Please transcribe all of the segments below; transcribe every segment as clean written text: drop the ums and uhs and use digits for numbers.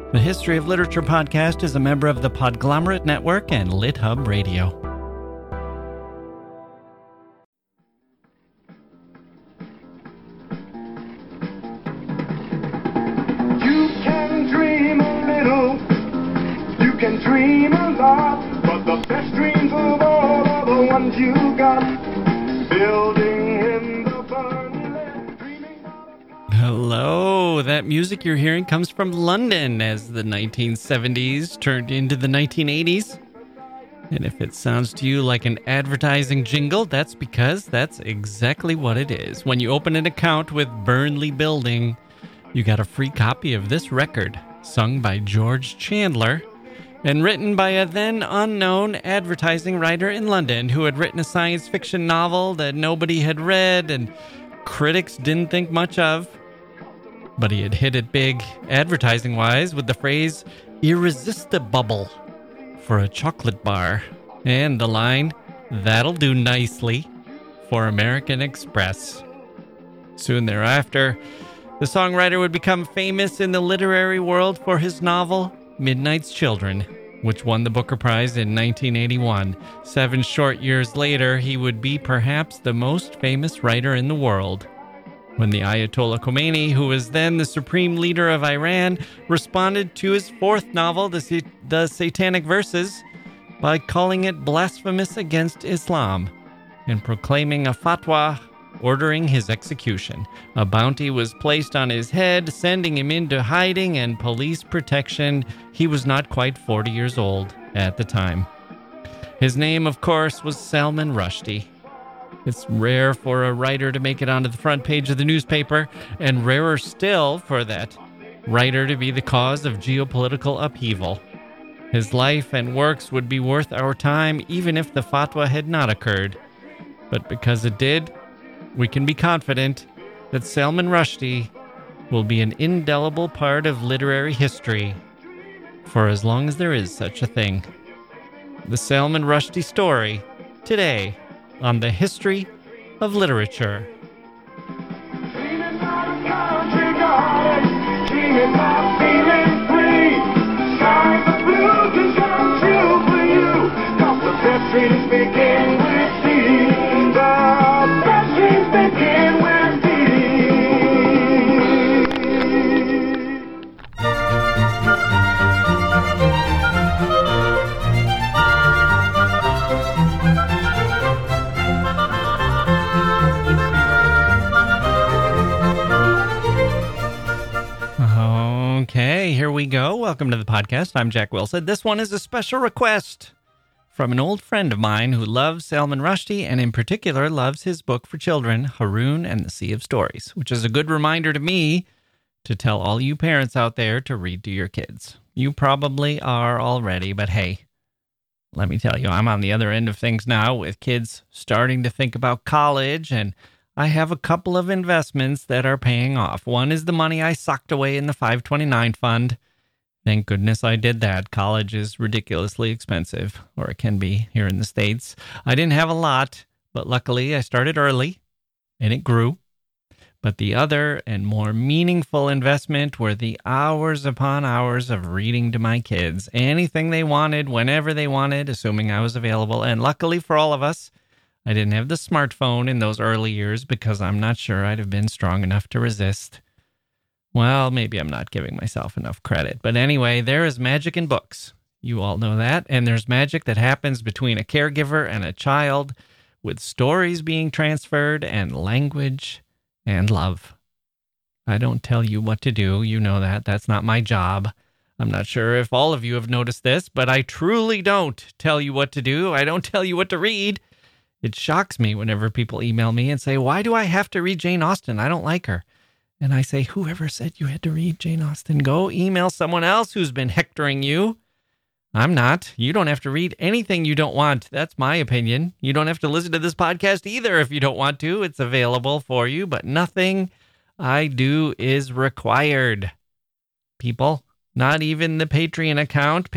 The History of Literature podcast is a member of the Podglomerate Network and LitHub Radio. You can dream a little, you can dream a lot, but the best dreams of all are the ones you got. Building in the burning land, dreaming about a... Hello, that music you're hearing comes from London as the 1970s turned into the 1980s. And if it sounds to you like an advertising jingle, that's because that's exactly what it is. When you open an account with Burnley Building, you got a free copy of this record, sung by George Chandler, and written by a then unknown advertising writer in London who had written a science fiction novel that nobody had read and critics didn't think much of. But he had hit it big, advertising-wise, with the phrase, irresistible, for a chocolate bar. And the line, that'll do nicely, for American Express. Soon thereafter, the songwriter would become famous in the literary world for his novel, Midnight's Children, which won the Booker Prize in 1981. 7 short years later, he would be perhaps the most famous writer in the world, when the Ayatollah Khomeini, who was then the supreme leader of Iran, responded to his 4th novel, The Satanic Verses, by calling it blasphemous against Islam and proclaiming a fatwa ordering his execution. A bounty was placed on his head, sending him into hiding and police protection. He was not quite 40 years old at the time. His name, of course, was Salman Rushdie. It's rare for a writer to make it onto the front page of the newspaper, and rarer still for that writer to be the cause of geopolitical upheaval. His life and works would be worth our time even if the fatwa had not occurred. But because it did, we can be confident that Salman Rushdie will be an indelible part of literary history for as long as there is such a thing. The Salman Rushdie story, today, on the History of Literature. Dreaming about a country garden, dreaming about feeling free. Skies are blue, can come true for you. 'Cause the best dreams begin with thee. The best dreams begin with thee. Okay, here we go. Welcome to the podcast. I'm Jack Wilson. This one is a special request from an old friend of mine who loves Salman Rushdie and in particular loves his book for children, Haroun and the Sea of Stories, which is a good reminder to me to tell all you parents out there to read to your kids. You probably are already, but hey, let me tell you, I'm on the other end of things now with kids starting to think about college, and I have a couple of investments that are paying off. One is the money I socked away in the 529 fund. Thank goodness I did that. College is ridiculously expensive, or it can be here in the States. I didn't have a lot, but luckily I started early, and it grew. But the other and more meaningful investment were the hours upon hours of reading to my kids. Anything they wanted, whenever they wanted, assuming I was available. And luckily for all of us, I didn't have the smartphone in those early years because I'm not sure I'd have been strong enough to resist. Well, maybe I'm not giving myself enough credit. But anyway, there is magic in books. You all know that. And there's magic that happens between a caregiver and a child, with stories being transferred and language and love. I don't tell you what to do. You know that. That's not my job. I'm not sure if all of you have noticed this, but I truly don't tell you what to do. I don't tell you what to read. It shocks me whenever people email me and say, why do I have to read Jane Austen? I don't like her. And I say, whoever said you had to read Jane Austen? Go email someone else who's been hectoring you. I'm not. You don't have to read anything you don't want. That's my opinion. You don't have to listen to this podcast either if you don't want to. It's available for you, but nothing I do is required. People, not even the Patreon account,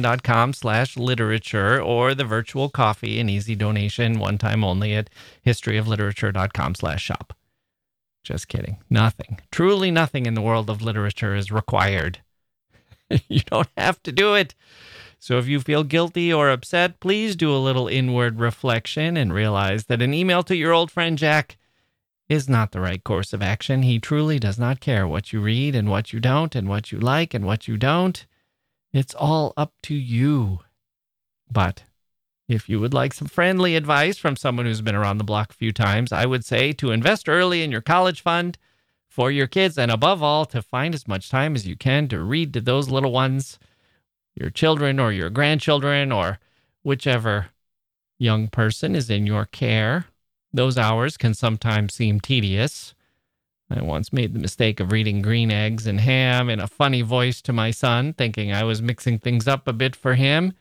patreon.com/literature, or the virtual coffee, an easy donation, one time only at historyofliterature.com/shop. Just kidding. Nothing. Truly nothing in the world of literature is required. You don't have to do it. So if you feel guilty or upset, please do a little inward reflection and realize that an email to your old friend Jack is not the right course of action. He truly does not care what you read and what you don't and what you like and what you don't. It's all up to you. But if you would like some friendly advice from someone who's been around the block a few times, I would say to invest early in your college fund for your kids, and above all, to find as much time as you can to read to those little ones, your children or your grandchildren or whichever young person is in your care. Those hours can sometimes seem tedious. I once made the mistake of reading Green Eggs and Ham in a funny voice to my son, thinking I was mixing things up a bit for him.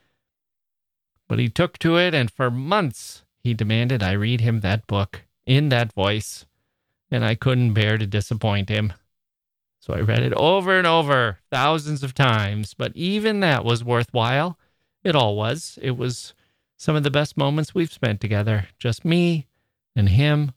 But he took to it, and for months he demanded I read him that book in that voice, and I couldn't bear to disappoint him. So I read it over and over, thousands of times, but even that was worthwhile. It all was. It was some of the best moments we've spent together, just me and him,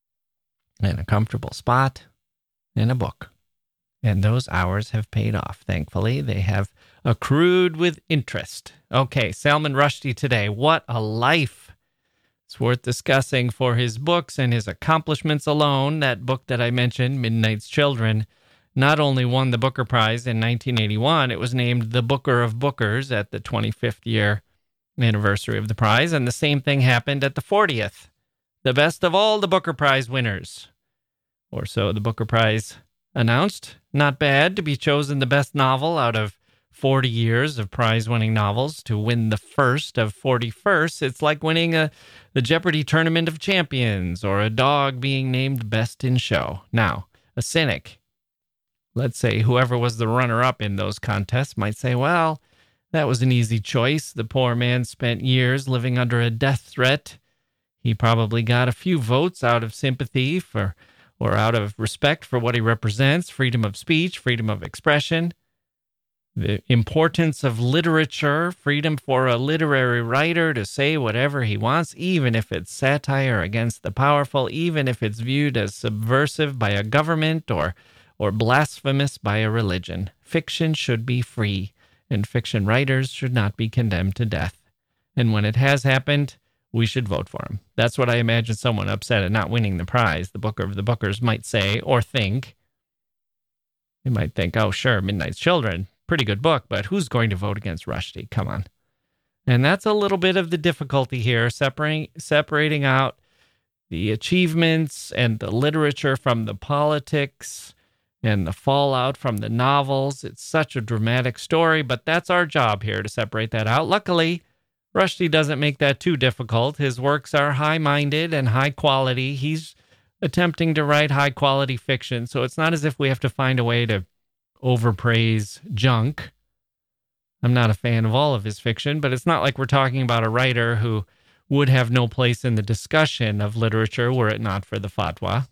and a comfortable spot, and a book. And those hours have paid off, thankfully. They have accrued with interest. Okay, Salman Rushdie today. What a life. It's worth discussing for his books and his accomplishments alone. That book that I mentioned, Midnight's Children, not only won the Booker Prize in 1981, it was named the Booker of Bookers at the 25th year anniversary of the prize, and the same thing happened at the 40th. The best of all the Booker Prize winners, or so the Booker Prize announced. Not bad to be chosen the best novel out of 40 years of prize-winning novels to win the first of 41st. It's like winning the Jeopardy Tournament of Champions or a dog being named Best in Show. Now, a cynic, let's say whoever was the runner-up in those contests, might say, well, that was an easy choice. The poor man spent years living under a death threat. He probably got a few votes out of sympathy for, or out of respect for what he represents, freedom of speech, freedom of expression, the importance of literature, freedom for a literary writer to say whatever he wants, even if it's satire against the powerful, even if it's viewed as subversive by a government or blasphemous by a religion. Fiction should be free, and fiction writers should not be condemned to death. And when it has happened, we should vote for him. That's what I imagine someone upset at not winning the prize, the Booker of the Bookers, might say or think. They might think, oh, sure, Midnight's Children, pretty good book, but who's going to vote against Rushdie? Come on. And that's a little bit of the difficulty here, separating out the achievements and the literature from the politics and the fallout from the novels. It's such a dramatic story, but that's our job here, to separate that out. Luckily, Rushdie doesn't make that too difficult. His works are high-minded and high quality. He's attempting to write high-quality fiction, so it's not as if we have to find a way to overpraise junk. I'm not a fan of all of his fiction, but it's not like we're talking about a writer who would have no place in the discussion of literature were it not for the fatwa.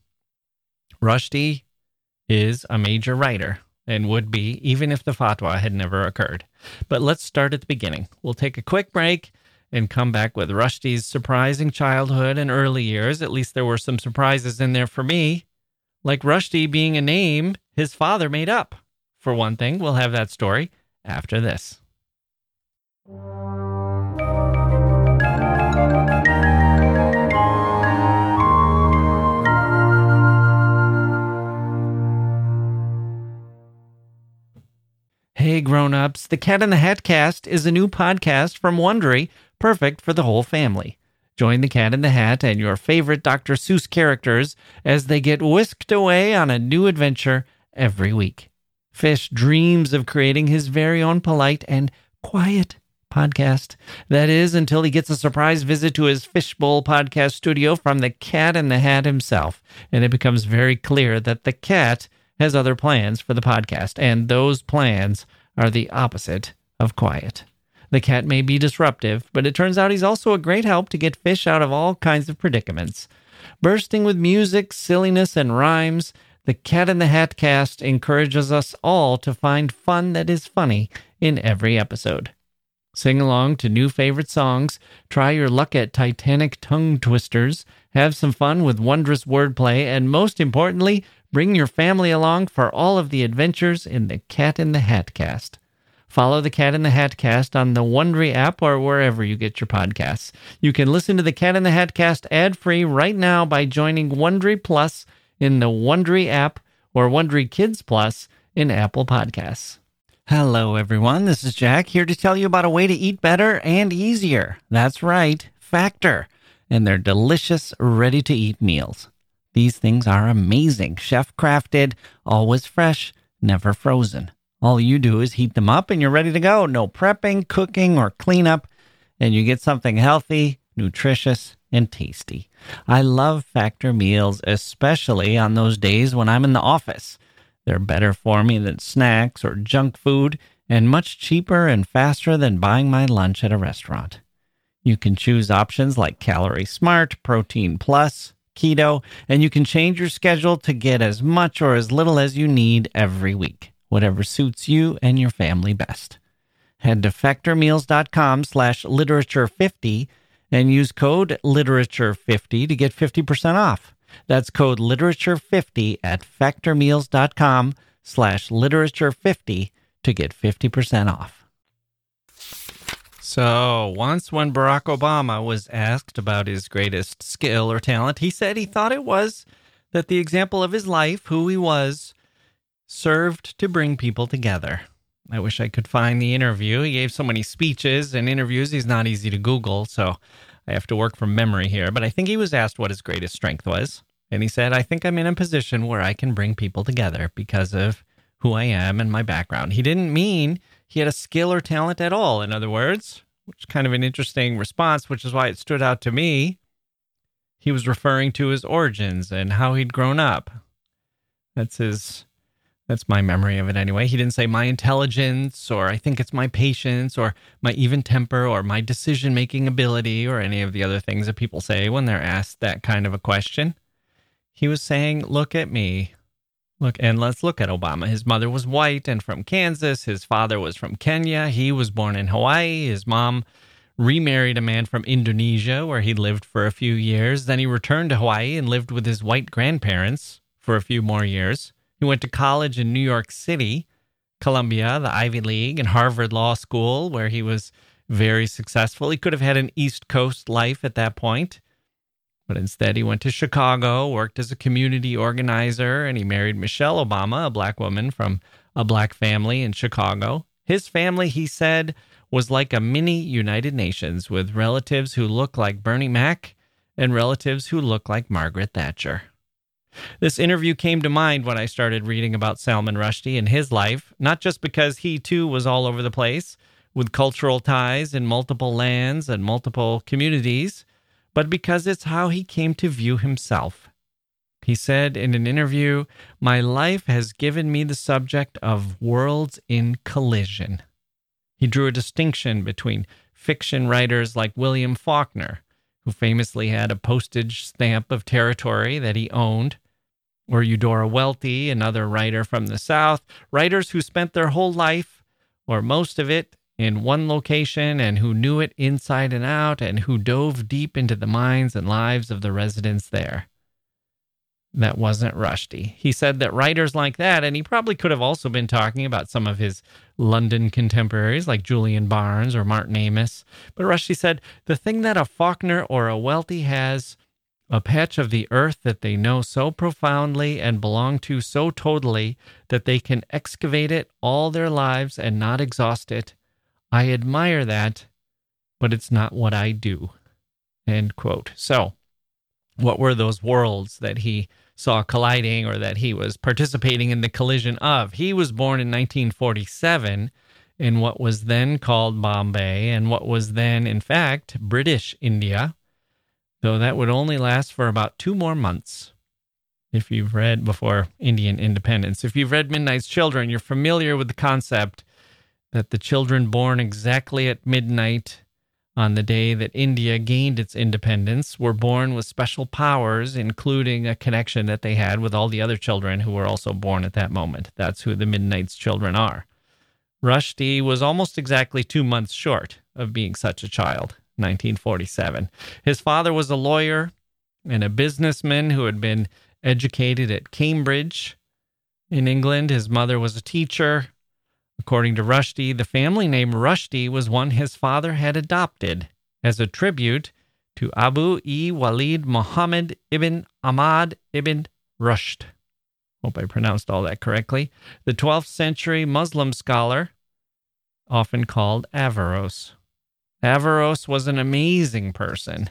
Rushdie is a major writer, and would be, even if the fatwa had never occurred. But let's start at the beginning. We'll take a quick break and come back with Rushdie's surprising childhood and early years. At least there were some surprises in there for me, like Rushdie being a name his father made up. For one thing, we'll have that story after this. Hey grown-ups, the Cat in the Hat Cast is a new podcast from Wondery, perfect for the whole family. Join the Cat in the Hat and your favorite Dr. Seuss characters as they get whisked away on a new adventure every week. Fish dreams of creating his very own polite and quiet podcast. That is, until he gets a surprise visit to his Fishbowl podcast studio from the Cat in the Hat himself, and it becomes very clear that the cat has other plans for the podcast, and those plans are the opposite of quiet. The cat may be disruptive, but it turns out he's also a great help to get Fish out of all kinds of predicaments. Bursting with music, silliness, and rhymes, the Cat in the Hat Cast encourages us all to find fun that is funny in every episode. Sing along to new favorite songs, try your luck at Titanic tongue twisters, have some fun with wondrous wordplay, and most importantly, bring your family along for all of the adventures in the Cat in the Hat Cast. Follow the Cat in the Hat Cast on the Wondery app or wherever you get your podcasts. You can listen to the Cat in the Hat Cast ad-free right now by joining Wondery Plus in the Wondery app or Wondery Kids Plus in Apple Podcasts. Hello, everyone. This is Jack here to tell you about a way to eat better and easier. That's right, Factor, and their delicious, ready-to-eat meals. These things are amazing, chef-crafted, always fresh, never frozen. All you do is heat them up and you're ready to go. No prepping, cooking, or cleanup, and you get something healthy, nutritious, and tasty. I love Factor meals, especially on those days when I'm in the office. They're better for me than snacks or junk food, and much cheaper and faster than buying my lunch at a restaurant. You can choose options like Calorie Smart, Protein Plus, Keto, and you can change your schedule to get as much or as little as you need every week, whatever suits you and your family best. Head to factormeals.com/literature50 and use code literature50 to get 50% off. That's code literature50 at factormeals.com/literature50 to get 50% off. So, once when Barack Obama was asked about his greatest skill or talent, he said he thought it was that the example of his life, who he was, served to bring people together. I wish I could find the interview. He gave so many speeches and interviews, he's not easy to Google, so I have to work from memory here. But I think he was asked what his greatest strength was. And he said, I think I'm in a position where I can bring people together because of who I am and my background. He didn't mean he had a skill or talent at all, in other words, which is kind of an interesting response, which is why it stood out to me. He was referring to his origins and how he'd grown up. That's my memory of it anyway. He didn't say my intelligence, or I think it's my patience, or my even temper, or my decision-making ability, or any of the other things that people say when they're asked that kind of a question. He was saying, look at me. Look, and let's look at Obama. His mother was white and from Kansas. His father was from Kenya. He was born in Hawaii. His mom remarried a man from Indonesia, where he lived for a few years. Then he returned to Hawaii and lived with his white grandparents for a few more years. He went to college in New York City, Columbia, the Ivy League, and Harvard Law School, where he was very successful. He could have had an East Coast life at that point. But instead, he went to Chicago, worked as a community organizer, and he married Michelle Obama, a black woman from a black family in Chicago. His family, he said, was like a mini United Nations with relatives who look like Bernie Mac and relatives who look like Margaret Thatcher. This interview came to mind when I started reading about Salman Rushdie and his life, not just because he, too, was all over the place with cultural ties in multiple lands and multiple communities, but because it's how he came to view himself. He said in an interview, "My life has given me the subject of worlds in collision." He drew a distinction between fiction writers like William Faulkner, who famously had a postage stamp of territory that he owned, or Eudora Welty, another writer from the South, writers who spent their whole life, or most of it, in one location and who knew it inside and out and who dove deep into the minds and lives of the residents there. That wasn't Rushdie. He said that writers like that, and he probably could have also been talking about some of his London contemporaries like Julian Barnes or Martin Amis, but Rushdie said, the thing that a Faulkner or a Welty has, a patch of the earth that they know so profoundly and belong to so totally that they can excavate it all their lives and not exhaust it. I admire that, but it's not what I do. End quote. So, what were those worlds that he saw colliding or that he was participating in the collision of? He was born in 1947 in what was then called Bombay and what was then, in fact, British India, though that would only last for about 2 more months. If you've read before Indian independence, if you've read Midnight's Children, you're familiar with the concept that the children born exactly at midnight on the day that India gained its independence were born with special powers, including a connection that they had with all the other children who were also born at that moment. That's who the Midnight's Children are. Rushdie was almost exactly 2 months short of being such a child, 1947. His father was a lawyer and a businessman who had been educated at Cambridge in England. His mother was a teacher, According to Rushdie, the family name Rushdie was one his father had adopted as a tribute to Abu-e-Walid Muhammad ibn Ahmad ibn Rushd. Hope I pronounced all that correctly. The 12th century Muslim scholar, often called Averroes. Averroes was an amazing person,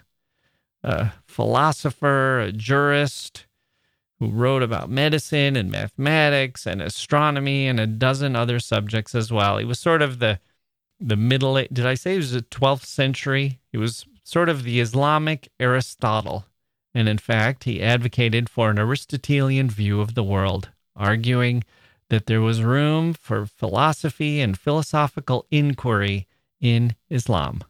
a philosopher, a jurist, who wrote about medicine and mathematics and astronomy and a dozen other subjects as well. He was sort of the middle, did I say he was the 12th century? He was sort of the Islamic Aristotle. And in fact, he advocated for an Aristotelian view of the world, arguing that there was room for philosophy and philosophical inquiry in Islam.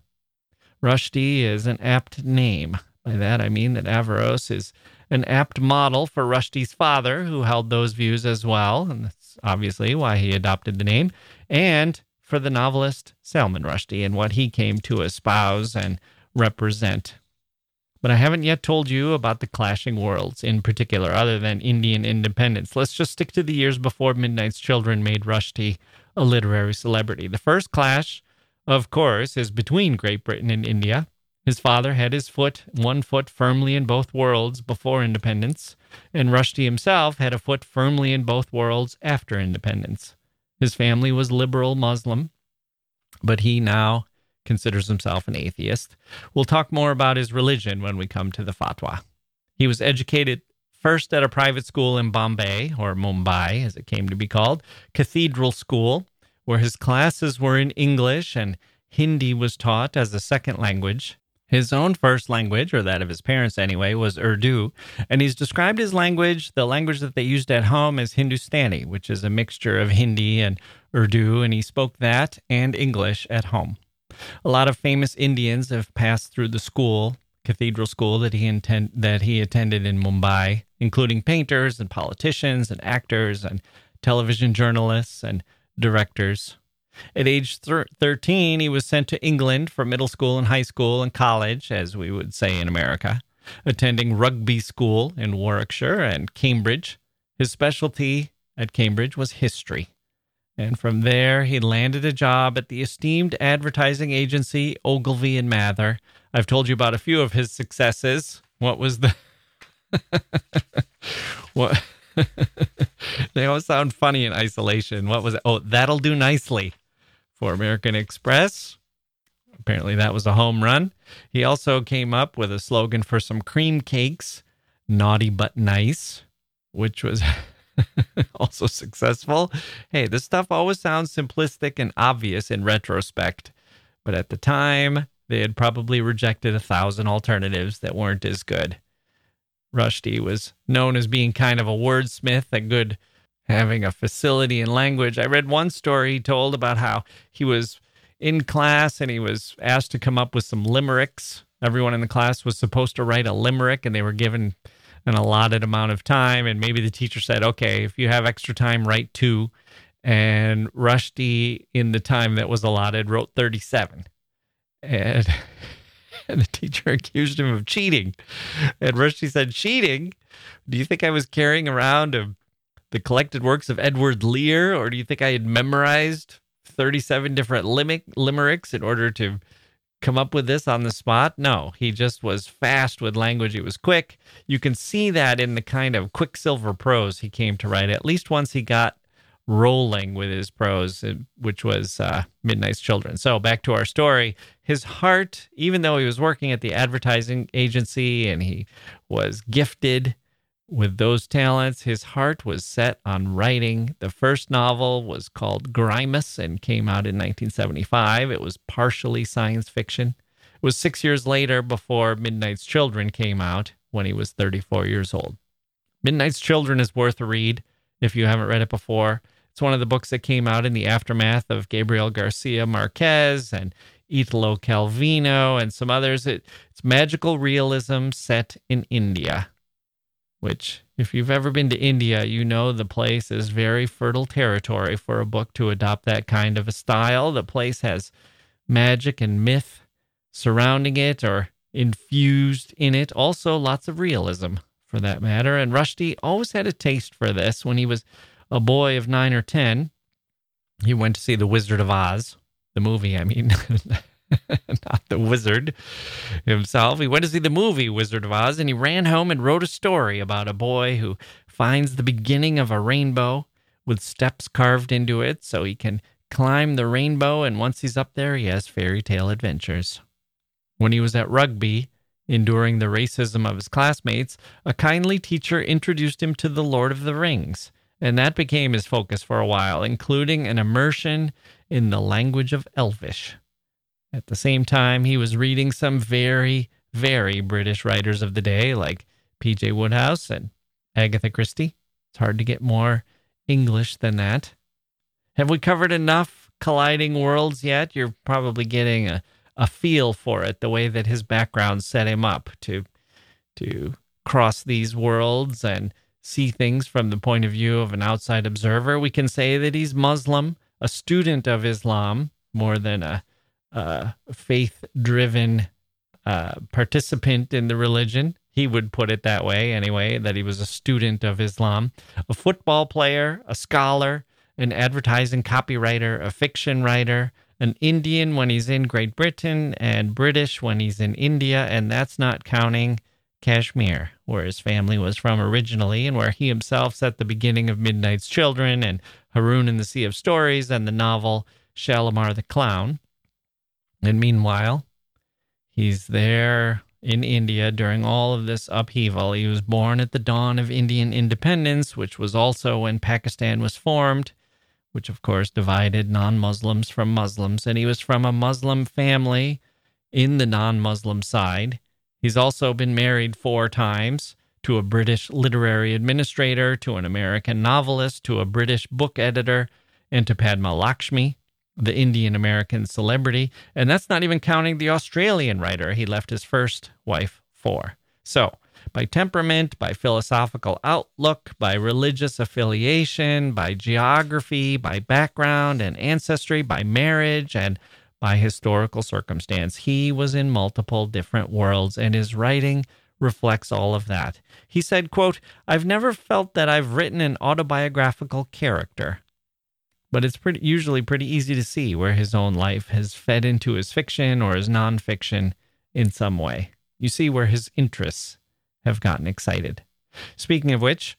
Rushdie is an apt name. By that, I mean that Averroes is an apt model for Rushdie's father, who held those views as well, and that's obviously why he adopted the name, and for the novelist Salman Rushdie and what he came to espouse and represent. But I haven't yet told you about the clashing worlds in particular, other than Indian independence. Let's just stick to the years before Midnight's Children made Rushdie a literary celebrity. The first clash, of course, is between Great Britain and India. His father had one foot firmly in both worlds before independence, and Rushdie himself had a foot firmly in both worlds after independence. His family was liberal Muslim, but he now considers himself an atheist. We'll talk more about his religion when we come to the fatwa. He was educated first at a private school in Bombay, or Mumbai as it came to be called, Cathedral School, where his classes were in English and Hindi was taught as a second language. His own first language, or that of his parents anyway, was Urdu, and he's described his language, the language that they used at home, as Hindustani, which is a mixture of Hindi and Urdu, and he spoke that and English at home. A lot of famous Indians have passed through the school, Cathedral School, that he attended in Mumbai, including painters and politicians and actors and television journalists and directors. At age 13, he was sent to England for middle school and high school and college, as we would say in America, attending Rugby School in Warwickshire and Cambridge. His specialty at Cambridge was history. And from there, he landed a job at the esteemed advertising agency Ogilvy and Mather. I've told you about a few of his successes. What was the... what? They always sound funny in isolation. What was it? Oh, That'll Do Nicely for American Express. Apparently that was a home run. He also came up with a slogan for some cream cakes, Naughty But Nice, which was also successful. Hey, this stuff always sounds simplistic and obvious in retrospect, but at the time, they had probably rejected 1,000 alternatives that weren't as good. Rushdie was known as being kind of a wordsmith, having a facility in language. I read one story he told about how he was in class and he was asked to come up with some limericks. Everyone in the class was supposed to write a limerick, and they were given an allotted amount of time, and maybe the teacher said, okay, if you have extra time, write 2. And Rushdie, in the time that was allotted, wrote 37. And the teacher accused him of cheating. And Rushdie said, cheating? Do you think I was carrying around the collected works of Edward Lear, or do you think I had memorized 37 different limericks in order to come up with this on the spot? No, he just was fast with language. He was quick. You can see that in the kind of quicksilver prose he came to write, at least once he got rolling with his prose, which was Midnight's Children. So back to our story. His heart, even though he was working at the advertising agency and he was gifted with those talents, his heart was set on writing. The first novel was called Grimus and came out in 1975. It was partially science fiction. It was 6 years later before Midnight's Children came out, when he was 34 years old. Midnight's Children is worth a read if you haven't read it before. It's one of the books that came out in the aftermath of Gabriel Garcia Marquez and Italo Calvino and some others. It's magical realism set in India, which, if you've ever been to India, you know the place is very fertile territory for a book to adopt that kind of a style. The place has magic and myth surrounding it or infused in it. Also, lots of realism, for that matter. And Rushdie always had a taste for this. When he was a boy of 9 or 10, He went to see The Wizard of Oz, the movie, I mean, not the wizard himself. He went to see the movie Wizard of Oz, and he ran home and wrote a story about a boy who finds the beginning of a rainbow with steps carved into it so he can climb the rainbow, and once he's up there, he has fairy tale adventures. When he was at rugby, enduring the racism of his classmates, a kindly teacher introduced him to The Lord of the Rings, and that became his focus for a while, including an immersion in the language of Elvish. At the same time, he was reading some very, very British writers of the day, like P.J. Wodehouse and Agatha Christie. It's hard to get more English than that. Have we covered enough colliding worlds yet? You're probably getting a feel for it, the way that his background set him up to cross these worlds and see things from the point of view of an outside observer. We can say that he's Muslim, a student of Islam, more than a faith-driven participant in the religion. He would put it that way anyway, that he was a student of Islam, a football player, a scholar, an advertising copywriter, a fiction writer, an Indian when he's in Great Britain, and British when he's in India, and that's not counting Kashmir, where his family was from originally, and where he himself set the beginning of Midnight's Children and Haroun and the Sea of Stories and the novel Shalimar the Clown. And meanwhile, he's there in India during all of this upheaval. He was born at the dawn of Indian independence, which was also when Pakistan was formed, which of course divided non-Muslims from Muslims. And he was from a Muslim family in the non-Muslim side. He's also been married 4 times, to a British literary administrator, to an American novelist, to a British book editor, and to Padma Lakshmi, the Indian-American celebrity. And that's not even counting the Australian writer he left his first wife for. So, by temperament, by philosophical outlook, by religious affiliation, by geography, by background and ancestry, by marriage, and by historical circumstance, he was in multiple different worlds, and his writing reflects all of that. He said, quote, "I've never felt that I've written an autobiographical character, but it's usually pretty easy to see where his own life has fed into his fiction or his nonfiction in some way. You see where his interests have gotten excited." Speaking of which,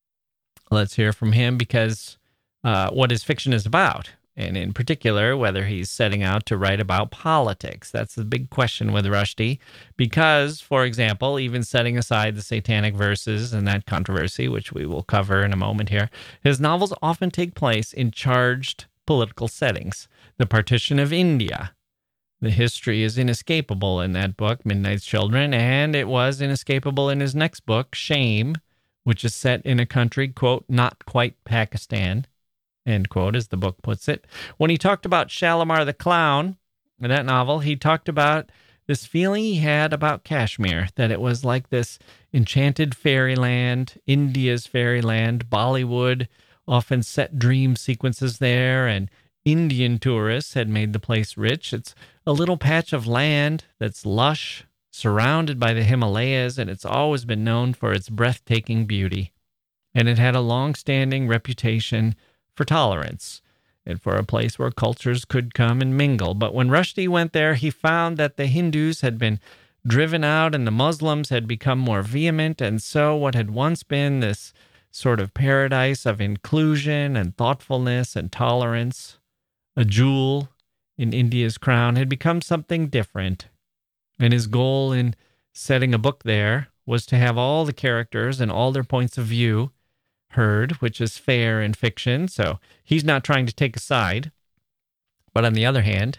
let's hear from him, because what his fiction is about, and in particular, whether he's setting out to write about politics. That's the big question with Rushdie, because, for example, even setting aside the satanic verses and that controversy, which we will cover in a moment here, his novels often take place in charged political settings. The partition of India. The history is inescapable in that book, Midnight's Children, and it was inescapable in his next book, Shame, which is set in a country, quote, not quite Pakistan, end quote, as the book puts it. When he talked about Shalimar the Clown, in that novel, he talked about this feeling he had about Kashmir, that it was like this enchanted fairyland, India's fairyland. Bollywood often set dream sequences there, and Indian tourists had made the place rich. It's a little patch of land that's lush, surrounded by the Himalayas, and it's always been known for its breathtaking beauty. And it had a long-standing reputation for tolerance and for a place where cultures could come and mingle. But when Rushdie went there, he found that the Hindus had been driven out and the Muslims had become more vehement, and so what had once been this sort of paradise of inclusion and thoughtfulness and tolerance, a jewel in India's crown, had become something different. And his goal in setting a book there was to have all the characters and all their points of view heard, which is fair in fiction. So he's not trying to take a side. But on the other hand,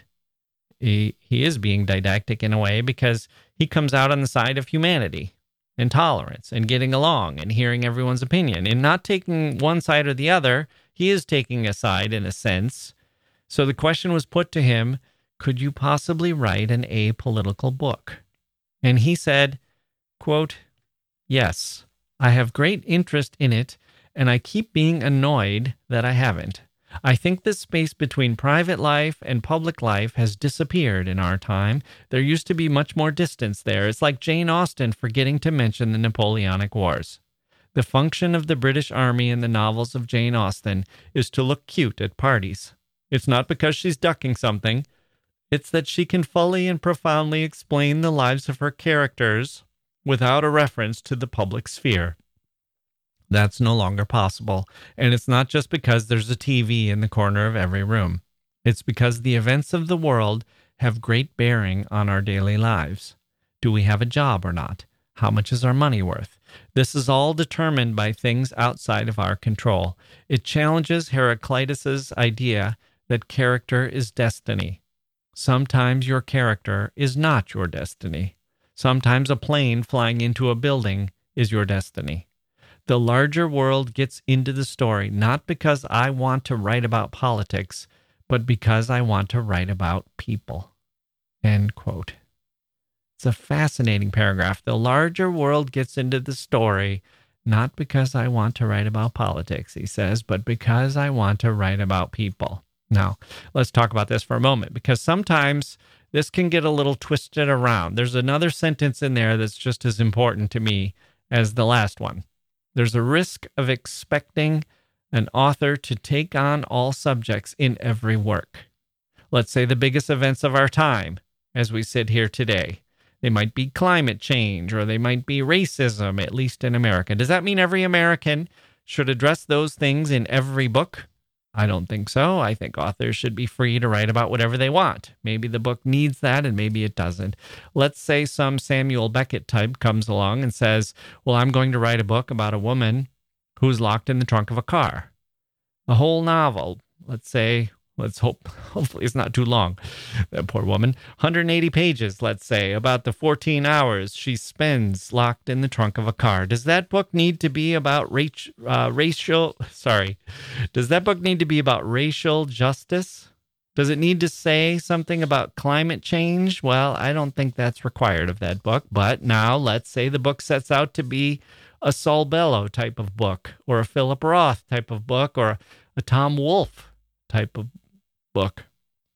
he is being didactic in a way, because he comes out on the side of humanity and tolerance and getting along and hearing everyone's opinion. And not taking one side or the other, he is taking a side in a sense. So the question was put to him, could you possibly write an apolitical book? And he said, quote, "Yes, I have great interest in it, and I keep being annoyed that I haven't. I think the space between private life and public life has disappeared in our time. There used to be much more distance there. It's like Jane Austen forgetting to mention the Napoleonic Wars. The function of the British Army in the novels of Jane Austen is to look cute at parties. It's not because she's ducking something. It's that she can fully and profoundly explain the lives of her characters without a reference to the public sphere. That's no longer possible. And it's not just because there's a TV in the corner of every room. It's because the events of the world have great bearing on our daily lives. Do we have a job or not? How much is our money worth? This is all determined by things outside of our control. It challenges Heraclitus's idea that character is destiny. Sometimes your character is not your destiny. Sometimes a plane flying into a building is your destiny. The larger world gets into the story, not because I want to write about politics, but because I want to write about people. End quote. It's a fascinating paragraph. The larger world gets into the story, not because I want to write about politics, he says, but because I want to write about people. Now, let's talk about this for a moment, because sometimes this can get a little twisted around. There's another sentence in there that's just as important to me as the last one. There's a risk of expecting an author to take on all subjects in every work. Let's say the biggest events of our time as we sit here today. They might be climate change, or they might be racism, at least in America. Does that mean every American should address those things in every book? I don't think so. I think authors should be free to write about whatever they want. Maybe the book needs that and maybe it doesn't. Let's say some Samuel Beckett type comes along and says, well, I'm going to write a book about a woman who's locked in the trunk of a car. A whole novel, hopefully it's not too long. That poor woman. 180 pages, let's say, about the 14 hours she spends locked in the trunk of a car. Does that book need to be about racial justice? Does it need to say something about climate change? Well, I don't think that's required of that book. But now let's say the book sets out to be a Saul Bellow type of book, or a Philip Roth type of book, or a Tom Wolfe type of book.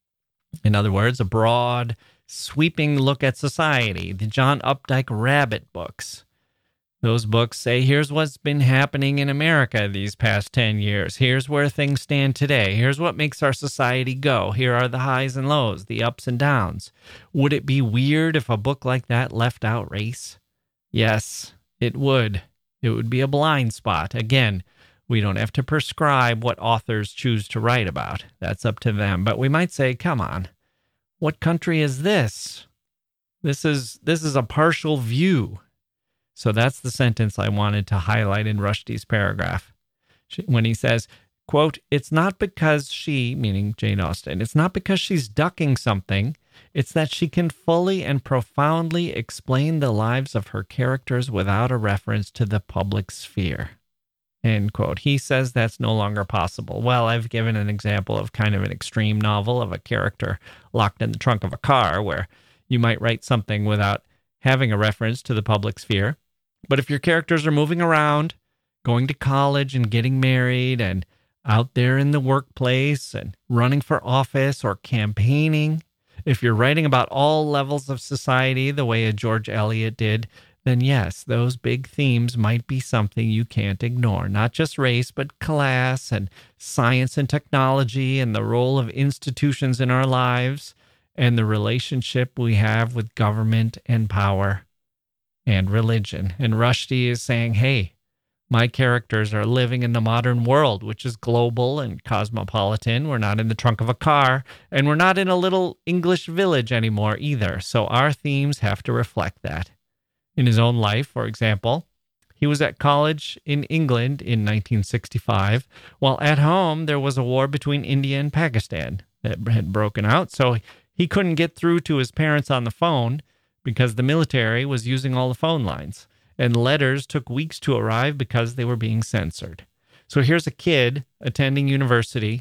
In other words, a broad, sweeping look at society. The John Updike Rabbit books. Those books say, here's what's been happening in America these past 10 years. Here's where things stand today. Here's what makes our society go. Here are the highs and lows, the ups and downs. Would it be weird if a book like that left out race? Yes, it would. It would be a blind spot. Again, we don't have to prescribe what authors choose to write about. That's up to them. But we might say, come on, what country is this? This is a partial view. So that's the sentence I wanted to highlight in Rushdie's paragraph. When he says, quote, it's not because she, meaning Jane Austen, it's not because she's ducking something. It's that she can fully and profoundly explain the lives of her characters without a reference to the public sphere. End quote. He says that's no longer possible. Well, I've given an example of kind of an extreme novel of a character locked in the trunk of a car where you might write something without having a reference to the public sphere. But if your characters are moving around, going to college and getting married and out there in the workplace and running for office or campaigning, if you're writing about all levels of society the way a George Eliot did, then yes, those big themes might be something you can't ignore. Not just race, but class and science and technology and the role of institutions in our lives and the relationship we have with government and power and religion. And Rushdie is saying, hey, my characters are living in the modern world, which is global and cosmopolitan. We're not in the trunk of a car, and we're not in a little English village anymore either. So our themes have to reflect that. In his own life, for example, he was at college in England in 1965, while at home there was a war between India and Pakistan that had broken out. So he couldn't get through to his parents on the phone because the military was using all the phone lines, and letters took weeks to arrive because they were being censored. So here's a kid attending university.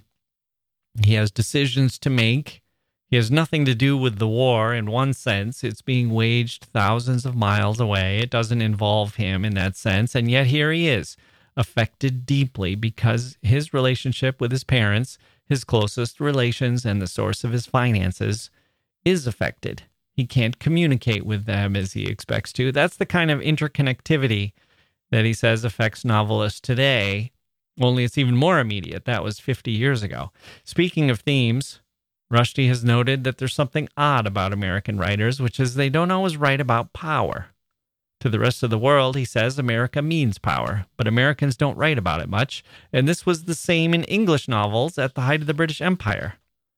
He has decisions to make. He has nothing to do with the war in one sense. It's being waged thousands of miles away. It doesn't involve him in that sense. And yet here he is, affected deeply because his relationship with his parents, his closest relations, and the source of his finances is affected. He can't communicate with them as he expects to. That's the kind of interconnectivity that he says affects novelists today. Only it's even more immediate. That was 50 years ago. Speaking of themes, Rushdie has noted that there's something odd about American writers, which is they don't always write about power. To the rest of the world, he says, America means power, but Americans don't write about it much, and this was the same in English novels at the height of the British Empire.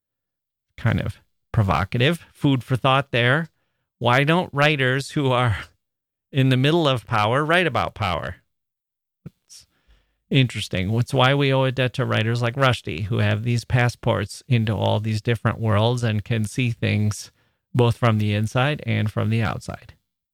Kind of provocative, food for thought there. Why don't writers who are in the middle of power write about power? It's interesting. It's why we owe a debt to writers like Rushdie, who have these passports into all these different worlds and can see things both from the inside and from the outside.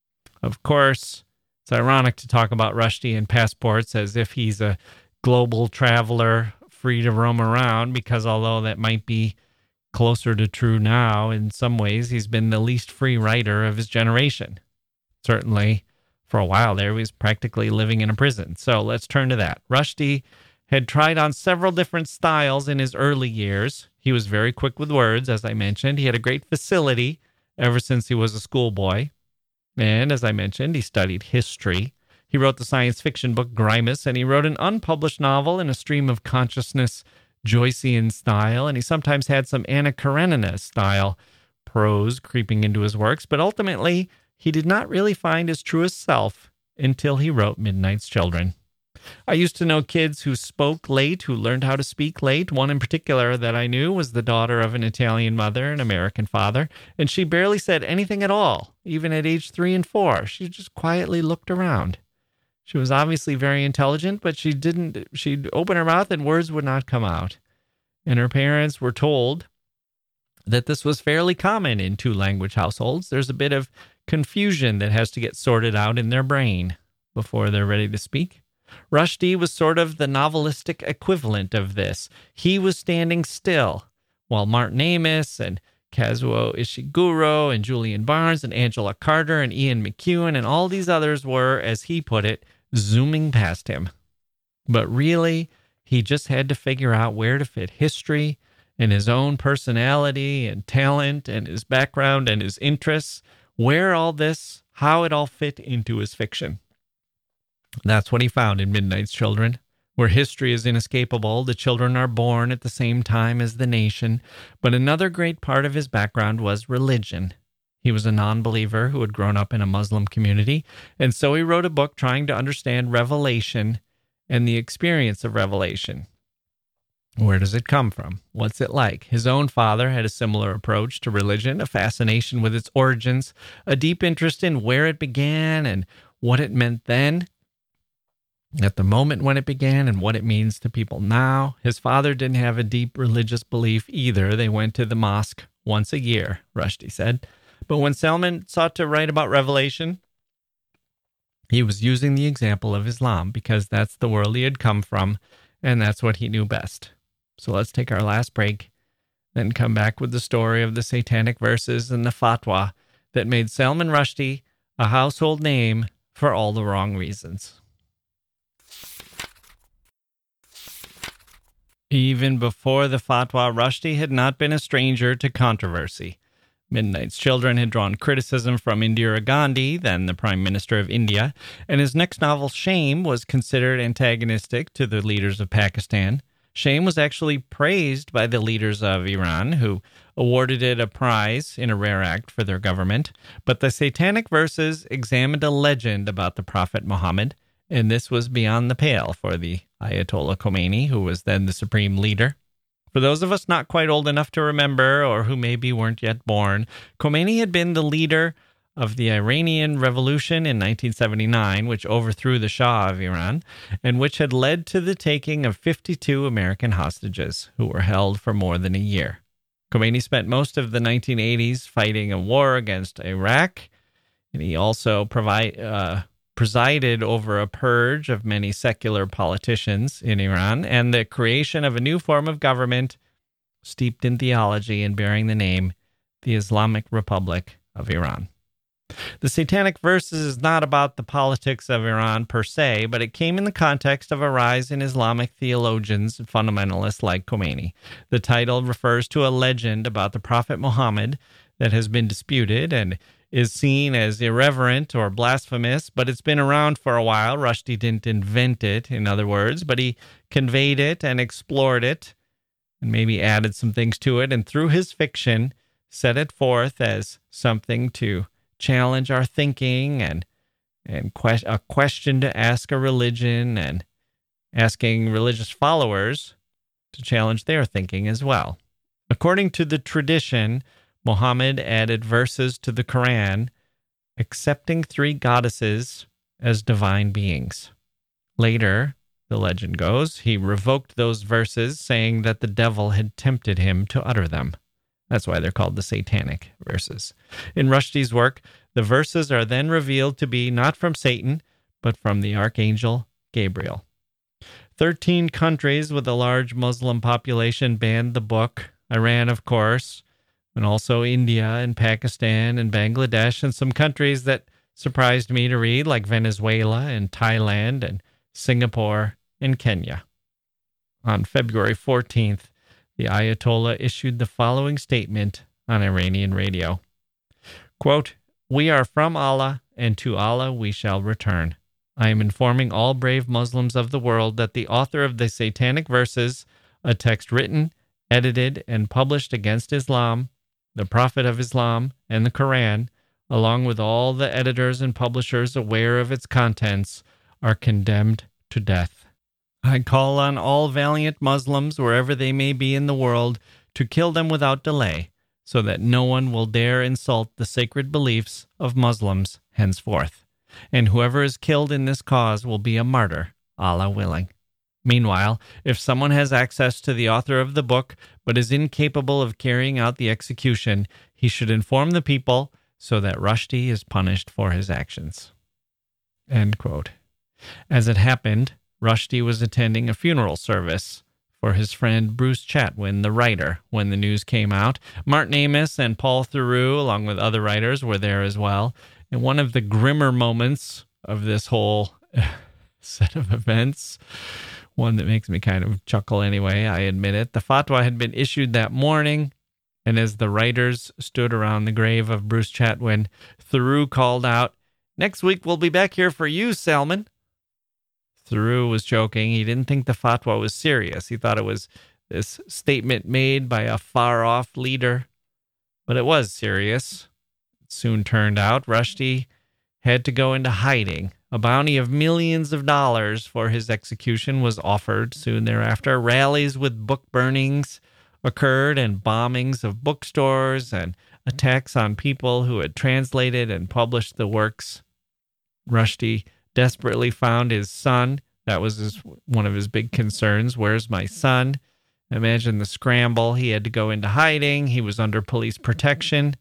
Of course, it's ironic to talk about Rushdie and passports as if he's a global traveler free to roam around, because although that might be closer to true now, in some ways, he's been the least free writer of his generation. Certainly, for a while there, he was practically living in a prison. So let's turn to that. Rushdie had tried on several different styles in his early years. He was very quick with words, as I mentioned. He had a great facility ever since he was a schoolboy. And as I mentioned, he studied history. He wrote the science fiction book Grimus, and he wrote an unpublished novel in a stream of consciousness Joycean style, and he sometimes had some Anna Karenina style prose creeping into his works, but ultimately he did not really find his truest self until he wrote Midnight's Children. I used to know kids who spoke late, who learned how to speak late. One in particular that I knew was the daughter of an Italian mother and American father, and she barely said anything at all, even at age 3 and 4. She just quietly looked around. She was obviously very intelligent, but she'd open her mouth and words would not come out. And her parents were told that this was fairly common in two-language households. There's a bit of confusion that has to get sorted out in their brain before they're ready to speak. Rushdie was sort of the novelistic equivalent of this. He was standing still, while Martin Amis and Kazuo Ishiguro and Julian Barnes and Angela Carter and Ian McEwan and all these others were, as he put it, zooming past him. But really, he just had to figure out where to fit history and his own personality and talent and his background and his interests, where all this, how it all fit into his fiction. That's what he found in Midnight's Children, where history is inescapable. The children are born at the same time as the nation. But another great part of his background was religion. He was a non-believer who had grown up in a Muslim community, and so he wrote a book trying to understand revelation and the experience of revelation. Where does it come from? What's it like? His own father had a similar approach to religion, a fascination with its origins, a deep interest in where it began and what it meant then, at the moment when it began, and what it means to people now. His father didn't have a deep religious belief either. They went to the mosque once a year, Rushdie said. But when Salman sought to write about revelation, he was using the example of Islam because that's the world he had come from, and that's what he knew best. So let's take our last break, then come back with the story of the satanic verses and the fatwa that made Salman Rushdie a household name for all the wrong reasons. Even before the fatwa, Rushdie had not been a stranger to controversy. Midnight's Children had drawn criticism from Indira Gandhi, then the Prime Minister of India, and his next novel, Shame, was considered antagonistic to the leaders of Pakistan. Shame was actually praised by the leaders of Iran, who awarded it a prize in a rare act for their government. But the satanic verses examined a legend about the Prophet Muhammad, and this was beyond the pale for the Ayatollah Khomeini, who was then the supreme leader. For those of us not quite old enough to remember, or who maybe weren't yet born, Khomeini had been the leader of the Iranian Revolution in 1979, which overthrew the Shah of Iran, and which had led to the taking of 52 American hostages, who were held for more than a year. Khomeini spent most of the 1980s fighting a war against Iraq, and he also presided over a purge of many secular politicians in Iran and the creation of a new form of government steeped in theology and bearing the name the Islamic Republic of Iran. The Satanic Verses is not about the politics of Iran per se, but it came in the context of a rise in Islamic theologians and fundamentalists like Khomeini. The title refers to a legend about the Prophet Muhammad that has been disputed, and is seen as irreverent or blasphemous, but it's been around for a while. Rushdie didn't invent it, in other words, but he conveyed it and explored it and maybe added some things to it, and through his fiction set it forth as something to challenge our thinking and a question to ask a religion, and asking religious followers to challenge their thinking as well. According to the tradition, Muhammad added verses to the Quran, accepting 3 goddesses as divine beings. Later, the legend goes, he revoked those verses, saying that the devil had tempted him to utter them. That's why they're called the satanic verses. In Rushdie's work, the verses are then revealed to be not from Satan, but from the archangel Gabriel. 13 countries with a large Muslim population banned the book. Iran, of course, and also India and Pakistan and Bangladesh, and some countries that surprised me to read, like Venezuela and Thailand and Singapore and Kenya. On February 14th, the Ayatollah issued the following statement on Iranian radio. Quote, "We are from Allah, and to Allah we shall return. I am informing all brave Muslims of the world that the author of the Satanic Verses, a text written, edited, and published against Islam, the Prophet of Islam, and the Quran, along with all the editors and publishers aware of its contents, are condemned to death. I call on all valiant Muslims, wherever they may be in the world, to kill them without delay, so that no one will dare insult the sacred beliefs of Muslims henceforth. And whoever is killed in this cause will be a martyr, Allah willing. Meanwhile, if someone has access to the author of the book, but is incapable of carrying out the execution, he should inform the people so that Rushdie is punished for his actions." End quote. As it happened, Rushdie was attending a funeral service for his friend Bruce Chatwin, the writer, when the news came out. Martin Amis and Paul Theroux, along with other writers, were there as well. And one of the grimmer moments of this whole set of events, one that makes me kind of chuckle anyway, I admit it, the fatwa had been issued that morning, and as the writers stood around the grave of Bruce Chatwin, Theroux called out, "Next week we'll be back here for you, Salman." Theroux was joking. He didn't think the fatwa was serious. He thought it was this statement made by a far-off leader. But it was serious. It soon turned out Rushdie had to go into hiding. A bounty of millions of dollars for his execution was offered soon thereafter. Rallies with book burnings occurred, and bombings of bookstores and attacks on people who had translated and published the works. Rushdie desperately found his son. That was one of his big concerns. Where's my son? Imagine the scramble. He had to go into hiding. He was under police protection.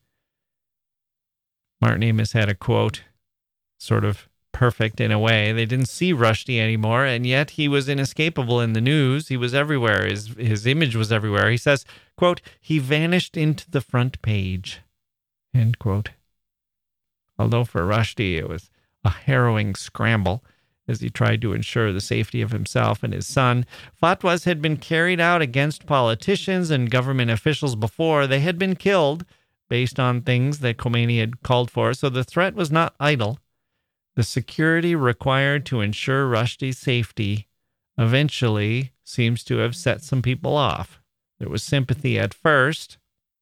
Martin Amis had a quote, sort of perfect in a way. They didn't see Rushdie anymore, and yet he was inescapable in the news. He was everywhere. His image was everywhere. He says, quote, "He vanished into the front page," end quote. Although for Rushdie it was a harrowing scramble as he tried to ensure the safety of himself and his son. Fatwas had been carried out against politicians and government officials before. They had been killed based on things that Khomeini had called for, so the threat was not idle. The security required to ensure Rushdie's safety eventually seems to have set some people off. There was sympathy at first,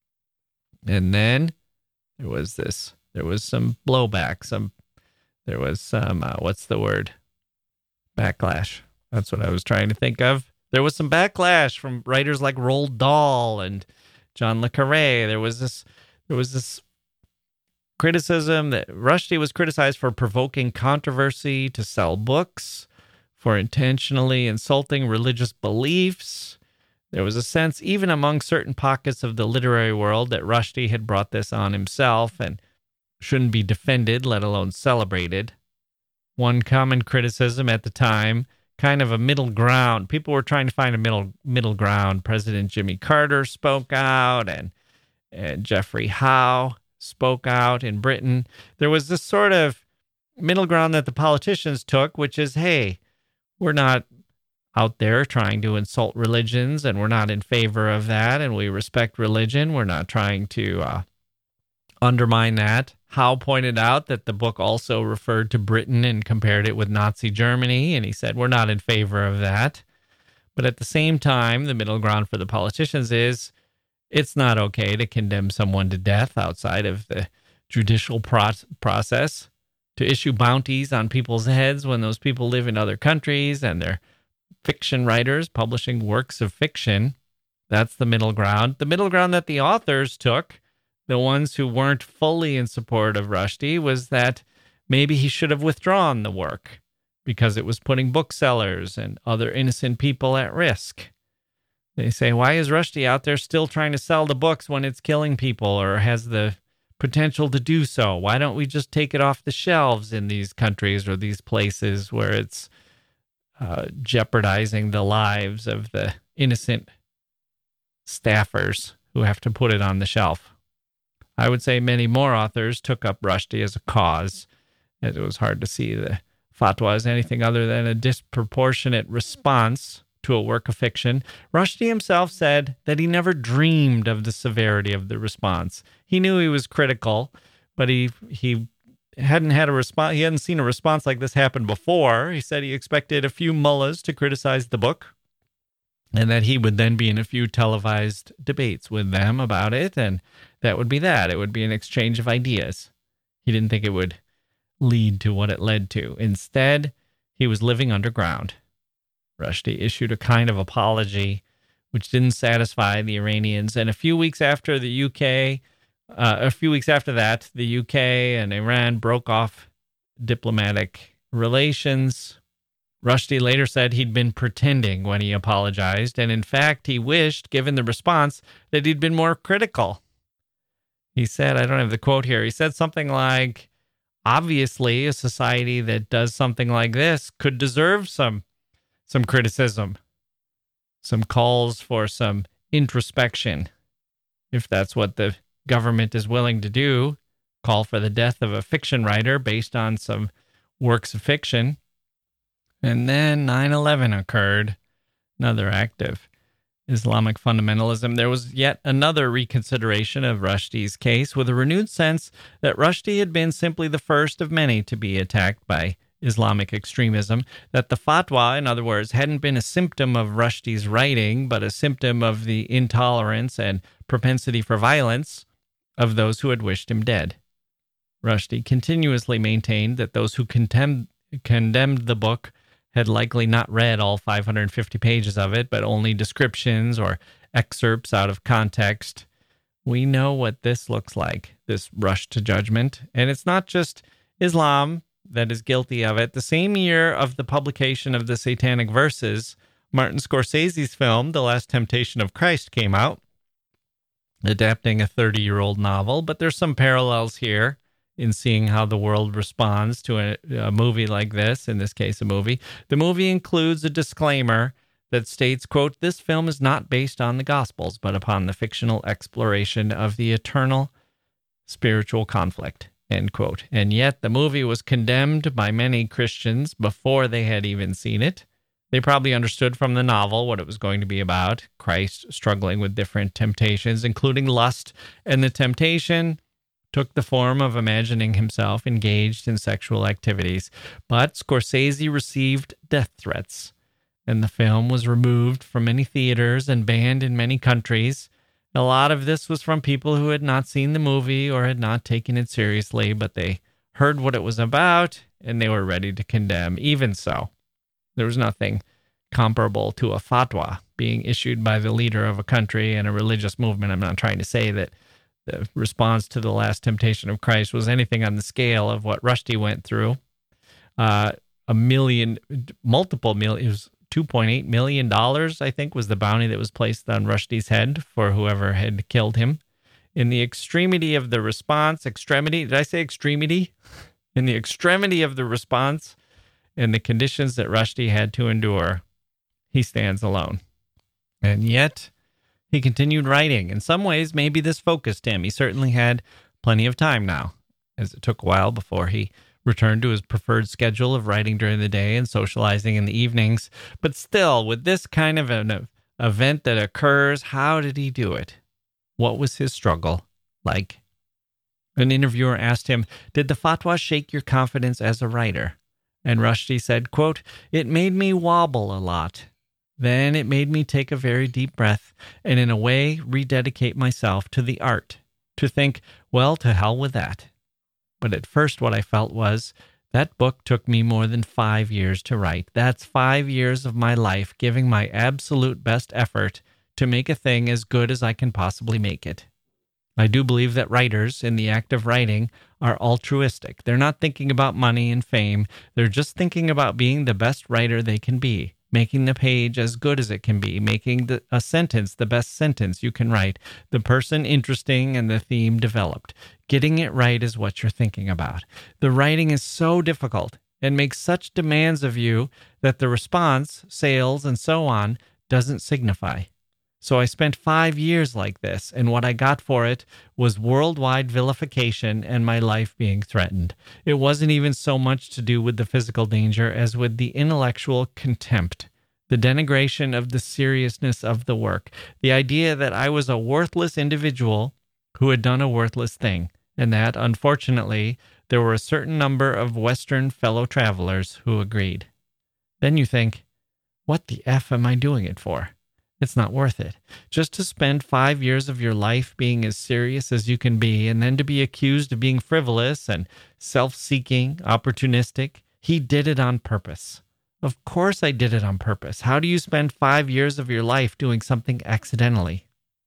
and then there was some blowback, there was some, what's the word? Backlash. That's what I was trying to think of. There was some backlash from writers like Roald Dahl and John le Carré. There was this criticism that Rushdie was criticized for provoking controversy to sell books, for intentionally insulting religious beliefs. There was a sense, even among certain pockets of the literary world, that Rushdie had brought this on himself and shouldn't be defended, let alone celebrated. One common criticism at the time, kind of a middle ground. People were trying to find a middle ground. President Jimmy Carter spoke out, and Geoffrey Howe spoke out in Britain. There was this sort of middle ground that the politicians took, which is, hey, we're not out there trying to insult religions, and we're not in favor of that, and we respect religion. We're not trying to undermine that. Howe pointed out that the book also referred to Britain and compared it with Nazi Germany, and he said, we're not in favor of that. But at the same time, the middle ground for the politicians is it's not okay to condemn someone to death outside of the judicial process, to issue bounties on people's heads when those people live in other countries and they're fiction writers publishing works of fiction. That's the middle ground. The middle ground that the authors took, the ones who weren't fully in support of Rushdie, was that maybe he should have withdrawn the work because it was putting booksellers and other innocent people at risk. They say, why is Rushdie out there still trying to sell the books when it's killing people or has the potential to do so? Why don't we just take it off the shelves in these countries or these places where it's jeopardizing the lives of the innocent staffers who have to put it on the shelf? I would say many more authors took up Rushdie as a cause, as it was hard to see the fatwa as anything other than a disproportionate response to a work of fiction. Rushdie himself said that he never dreamed of the severity of the response. He knew he was critical, but he hadn't had a response. He hadn't seen a response like this happen before. He said he expected a few mullahs to criticize the book, and that he would then be in a few televised debates with them about it, and that would be that. It would be an exchange of ideas. He didn't think it would lead to what it led to. Instead, he was living underground. Rushdie issued a kind of apology which didn't satisfy the Iranians, and a few weeks after that, the UK and Iran broke off diplomatic relations. Rushdie later said he'd been pretending when he apologized, and in fact, he wished, given the response, that he'd been more critical. He said, I don't have the quote here, he said something like, obviously, a society that does something like this could deserve some criticism, some calls for some introspection. If that's what the government is willing to do, call for the death of a fiction writer based on some works of fiction. And then 9/11 occurred, another act of Islamic fundamentalism. There was yet another reconsideration of Rushdie's case with a renewed sense that Rushdie had been simply the first of many to be attacked by Islamic extremism, that the fatwa, in other words, hadn't been a symptom of Rushdie's writing, but a symptom of the intolerance and propensity for violence of those who had wished him dead. Rushdie continuously maintained that those who condemned the book had likely not read all 550 pages of it, but only descriptions or excerpts out of context. We know what this looks like, this rush to judgment. And it's not just Islam that is guilty of it. The same year of the publication of the Satanic Verses, Martin Scorsese's film, The Last Temptation of Christ, came out, adapting a 30-year-old novel. But there's some parallels here in seeing how the world responds to a movie like this, in this case, a movie. The movie includes a disclaimer that states, quote, this film is not based on the Gospels, but upon the fictional exploration of the eternal spiritual conflict, end quote. And yet the movie was condemned by many Christians before they had even seen it. They probably understood from the novel what it was going to be about, Christ struggling with different temptations, including lust, and the temptation took the form of imagining himself engaged in sexual activities. But Scorsese received death threats, and the film was removed from many theaters and banned in many countries. A lot of this was from people who had not seen the movie or had not taken it seriously, but they heard what it was about, and they were ready to condemn. Even so, there was nothing comparable to a fatwa being issued by the leader of a country and a religious movement. I'm not trying to say that the response to The Last Temptation of Christ was anything on the scale of what Rushdie went through. Multiple million, it was $2.8 million, I think, was the bounty that was placed on Rushdie's head for whoever had killed him. In the extremity of the response, did I say extremity? In the extremity of the response and the conditions that Rushdie had to endure, he stands alone. And yet, he continued writing. In some ways, maybe this focused him. He certainly had plenty of time now, as it took a while before he returned to his preferred schedule of writing during the day and socializing in the evenings. But still, with this kind of an event that occurs, how did he do it? What was his struggle like? An interviewer asked him, "Did the fatwa shake your confidence as a writer?" And Rushdie said, quote, "It made me wobble a lot. Then it made me take a very deep breath and in a way rededicate myself to the art, to think, well, to hell with that. But at first what I felt was, that book took me more than 5 years to write. That's 5 years of my life giving my absolute best effort to make a thing as good as I can possibly make it." I do believe that writers, in the act of writing, are altruistic. They're not thinking about money and fame. They're just thinking about being the best writer they can be, making the page as good as it can be, making a sentence the best sentence you can write, the person interesting and the theme developed. Getting it right is what you're thinking about. The writing is so difficult and makes such demands of you that the response, sales, and so on, doesn't signify. So I spent 5 years like this, and what I got for it was worldwide vilification and my life being threatened. It wasn't even so much to do with the physical danger as with the intellectual contempt, the denigration of the seriousness of the work, the idea that I was a worthless individual who had done a worthless thing, and that, unfortunately, there were a certain number of Western fellow travelers who agreed. Then you think, what the F am I doing it for? It's not worth it. Just to spend 5 years of your life being as serious as you can be, and then to be accused of being frivolous and self-seeking, opportunistic. He did it on purpose. Of course I did it on purpose. How do you spend 5 years of your life doing something accidentally?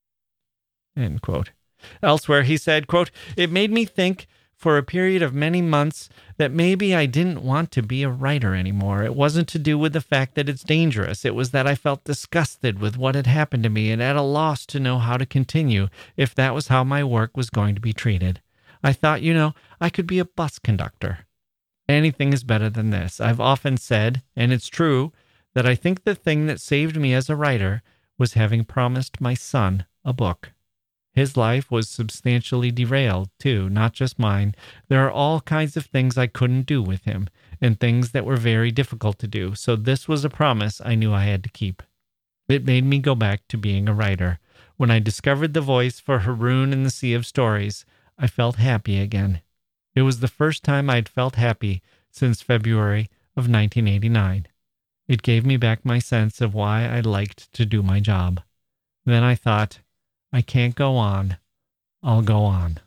End quote. Elsewhere, he said, quote, "It made me think for a period of many months that maybe I didn't want to be a writer anymore. It wasn't to do with the fact that it's dangerous. It was that I felt disgusted with what had happened to me and at a loss to know how to continue if that was how my work was going to be treated. I thought, I could be a bus conductor. Anything is better than this. I've often said, and it's true, that I think the thing that saved me as a writer was having promised my son a book. His life was substantially derailed, too, not just mine. There are all kinds of things I couldn't do with him, and things that were very difficult to do, so this was a promise I knew I had to keep. It made me go back to being a writer. When I discovered the voice for Haroun and the Sea of Stories, I felt happy again. It was the first time I'd felt happy since February of 1989. It gave me back my sense of why I liked to do my job. Then I thought, I can't go on. I'll go on."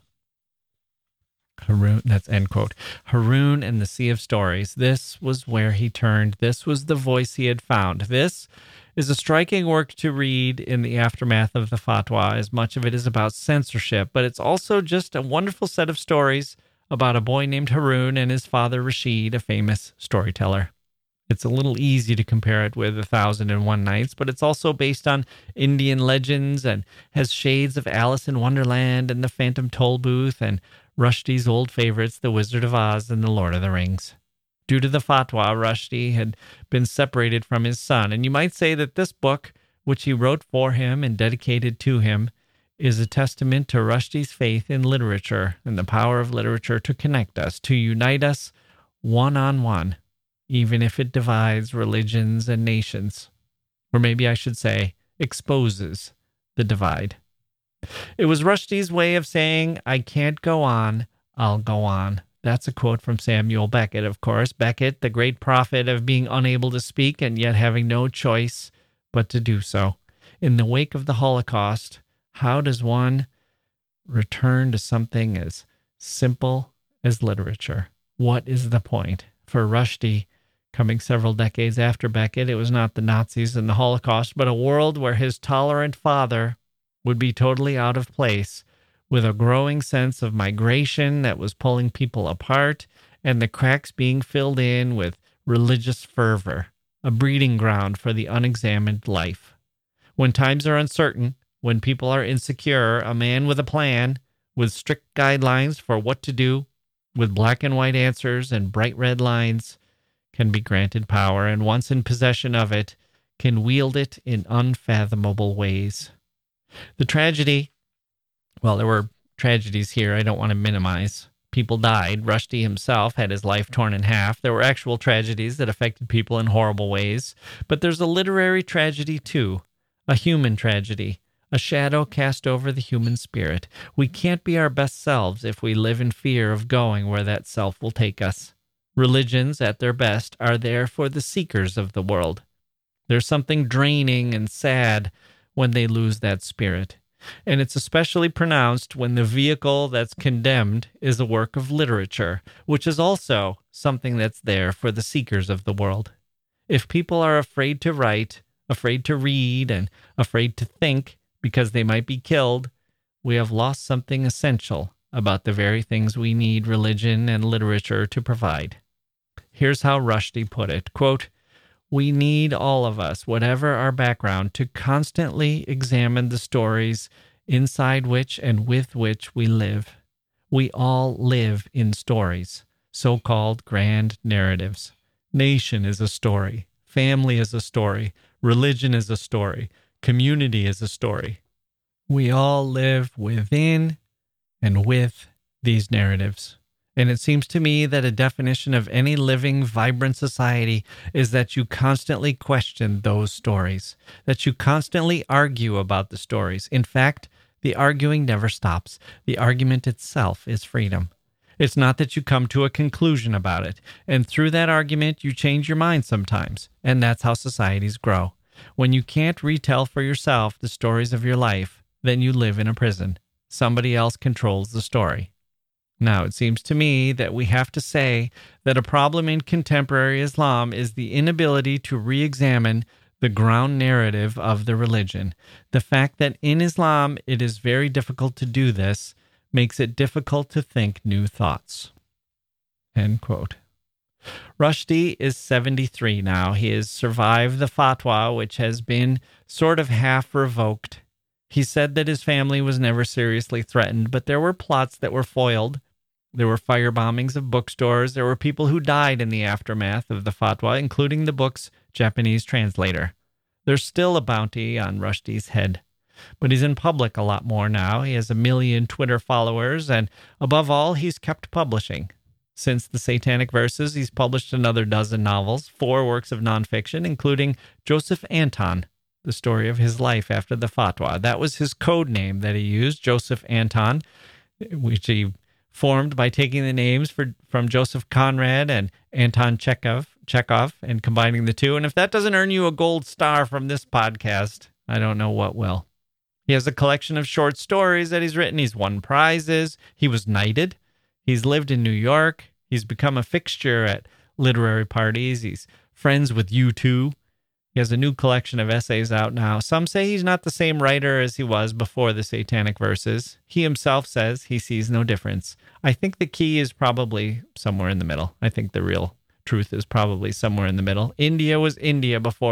Haroun, that's end quote. Haroun and the Sea of Stories. This was where he turned. This was the voice he had found. This is a striking work to read in the aftermath of the fatwa, as much of it is about censorship, but it's also just a wonderful set of stories about a boy named Haroun and his father Rashid, a famous storyteller. It's a little easy to compare it with 1001 Nights, but it's also based on Indian legends and has shades of Alice in Wonderland and the Phantom Tollbooth and Rushdie's old favorites, The Wizard of Oz and The Lord of the Rings. Due to the fatwa, Rushdie had been separated from his son, and you might say that this book, which he wrote for him and dedicated to him, is a testament to Rushdie's faith in literature and the power of literature to connect us, to unite us one-on-one, even if it divides religions and nations. Or maybe I should say, exposes the divide. It was Rushdie's way of saying, I can't go on, I'll go on. That's a quote from Samuel Beckett, of course. Beckett, the great prophet of being unable to speak and yet having no choice but to do so. In the wake of the Holocaust, how does one return to something as simple as literature? What is the point? For Rushdie, coming several decades after Beckett, it was not the Nazis and the Holocaust, but a world where his tolerant father would be totally out of place, with a growing sense of migration that was pulling people apart, and the cracks being filled in with religious fervor, a breeding ground for the unexamined life. When times are uncertain, when people are insecure, a man with a plan, with strict guidelines for what to do, with black and white answers and bright red lines, can be granted power, and once in possession of it, can wield it in unfathomable ways. The tragedy, well, there were tragedies here I don't want to minimize. People died. Rushdie himself had his life torn in half. There were actual tragedies that affected people in horrible ways. But there's a literary tragedy too, a human tragedy, a shadow cast over the human spirit. We can't be our best selves if we live in fear of going where that self will take us. Religions, at their best, are there for the seekers of the world. There's something draining and sad when they lose that spirit. And it's especially pronounced when the vehicle that's condemned is a work of literature, which is also something that's there for the seekers of the world. If people are afraid to write, afraid to read, and afraid to think because they might be killed, we have lost something essential about the very things we need religion and literature to provide. Here's how Rushdie put it, quote, "We need all of us, whatever our background, to constantly examine the stories inside which and with which we live. We all live in stories, so-called grand narratives. Nation is a story. Family is a story. Religion is a story. Community is a story. We all live within and with these narratives. And it seems to me that a definition of any living, vibrant society is that you constantly question those stories, that you constantly argue about the stories. In fact, the arguing never stops. The argument itself is freedom. It's not that you come to a conclusion about it, and through that argument, you change your mind sometimes, and that's how societies grow. When you can't retell for yourself the stories of your life, then you live in a prison. Somebody else controls the story. Now, it seems to me that we have to say that a problem in contemporary Islam is the inability to re-examine the ground narrative of the religion. The fact that in Islam it is very difficult to do this makes it difficult to think new thoughts." End quote. Rushdie is 73 now. He has survived the fatwa, which has been sort of half revoked. He said that his family was never seriously threatened, but there were plots that were foiled. There were fire bombings of bookstores. There were people who died in the aftermath of the fatwa, including the book's Japanese translator. There's still a bounty on Rushdie's head. But he's in public a lot more now. He has 1 million Twitter followers, and above all, he's kept publishing. Since the Satanic Verses, he's published another dozen novels, 4 works of nonfiction, including Joseph Anton, the story of his life after the fatwa. That was his code name that he used, Joseph Anton, which he formed by taking the names from Joseph Conrad and Anton Chekhov and combining the two. And if that doesn't earn you a gold star from this podcast, I don't know what will. He has a collection of short stories that he's written. He's won prizes. He was knighted. He's lived in New York. He's become a fixture at literary parties. He's friends with U2. He has a new collection of essays out now. Some say he's not the same writer as he was before the Satanic Verses. He himself says he sees no difference. I think the key is probably somewhere in the middle. I think the real truth is probably somewhere in the middle. India was India before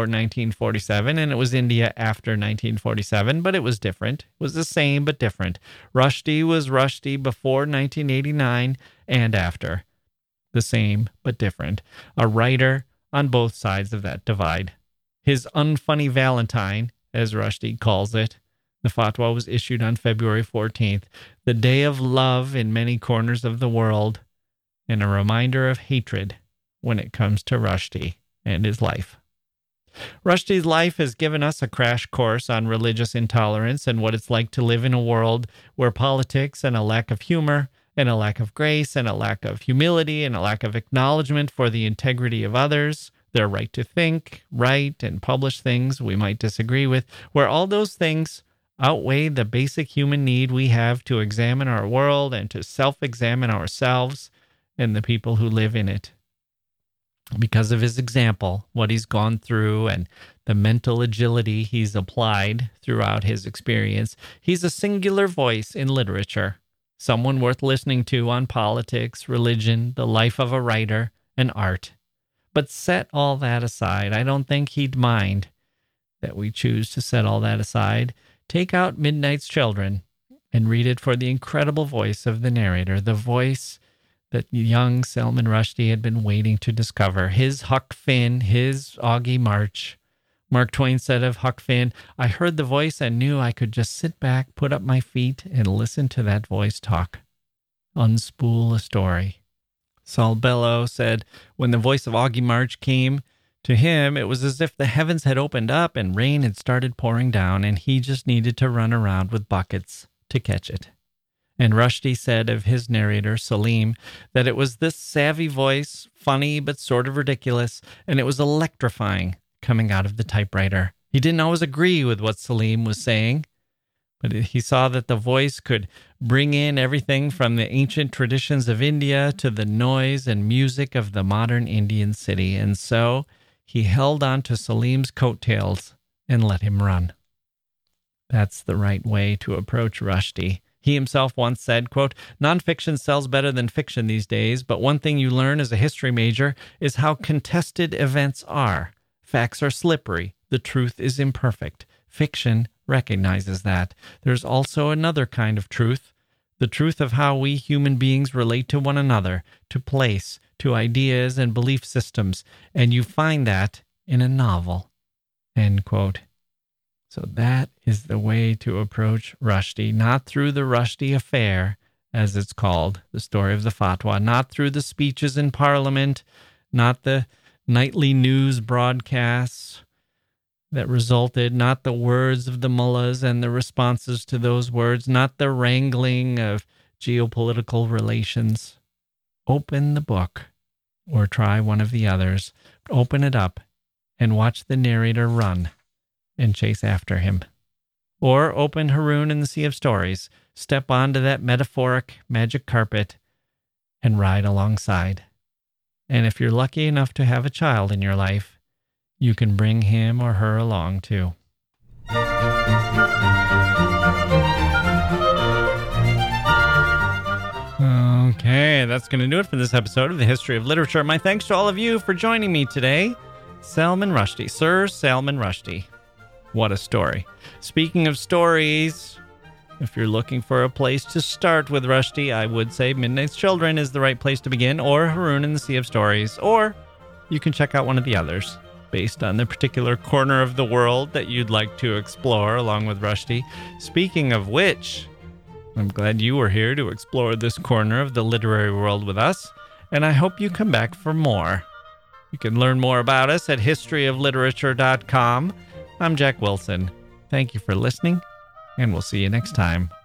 1947, and it was India after 1947, but it was different. It was the same, but different. Rushdie was Rushdie before 1989 and after. The same, but different. A writer on both sides of that divide. His unfunny Valentine, as Rushdie calls it, the fatwa was issued on February 14th, the day of love in many corners of the world, and a reminder of hatred when it comes to Rushdie and his life. Rushdie's life has given us a crash course on religious intolerance and what it's like to live in a world where politics and a lack of humor and a lack of grace and a lack of humility and a lack of acknowledgement for the integrity of others, their right to think, write, and publish things we might disagree with, where all those things outweigh the basic human need we have to examine our world and to self-examine ourselves and the people who live in it. Because of his example, what he's gone through, and the mental agility he's applied throughout his experience, he's a singular voice in literature, someone worth listening to on politics, religion, the life of a writer, and art. But set all that aside. I don't think he'd mind that we choose to set all that aside. Take out Midnight's Children and read it for the incredible voice of the narrator, the voice that young Salman Rushdie had been waiting to discover. His Huck Finn, his Augie March. Mark Twain said of Huck Finn, "I heard the voice and knew I could just sit back, put up my feet, and listen to that voice talk. Unspool a story." Saul Bellow said, when the voice of Augie March came To him, it was as if the heavens had opened up and rain had started pouring down, and he just needed to run around with buckets to catch it. And Rushdie said of his narrator, Salim, that it was this savvy voice, funny but sort of ridiculous, and it was electrifying coming out of the typewriter. He didn't always agree with what Salim was saying, but he saw that the voice could bring in everything from the ancient traditions of India to the noise and music of the modern Indian city. And so he held on to Salim's coattails and let him run. That's the right way to approach Rushdie. He himself once said, quote, "Nonfiction sells better than fiction these days, but one thing you learn as a history major is how contested events are. Facts are slippery. The truth is imperfect. Fiction recognizes that. There's also another kind of truth, the truth of how we human beings relate to one another, to place, to ideas and belief systems, and you find that in a novel." End quote. So that is the way to approach Rushdie, not through the Rushdie affair, as it's called, the story of the fatwa, not through the speeches in Parliament, not the nightly news broadcasts that resulted, not the words of the mullahs and the responses to those words, not the wrangling of geopolitical relations. Open the book, or try one of the others. Open it up and watch the narrator run and chase after him. Or open Haroun and the Sea of Stories, step onto that metaphoric magic carpet and ride alongside. And if you're lucky enough to have a child in your life, you can bring him or her along too. Okay, that's going to do it for this episode of The History of Literature. My thanks to all of you for joining me today. Salman Rushdie, Sir Salman Rushdie. What a story. Speaking of stories, if you're looking for a place to start with Rushdie, I would say Midnight's Children is the right place to begin, or Haroun and the Sea of Stories, or you can check out one of the others, based on the particular corner of the world that you'd like to explore along with Rushdie. Speaking of which, I'm glad you were here to explore this corner of the literary world with us, and I hope you come back for more. You can learn more about us at historyofliterature.com. I'm Jack Wilson. Thank you for listening, and we'll see you next time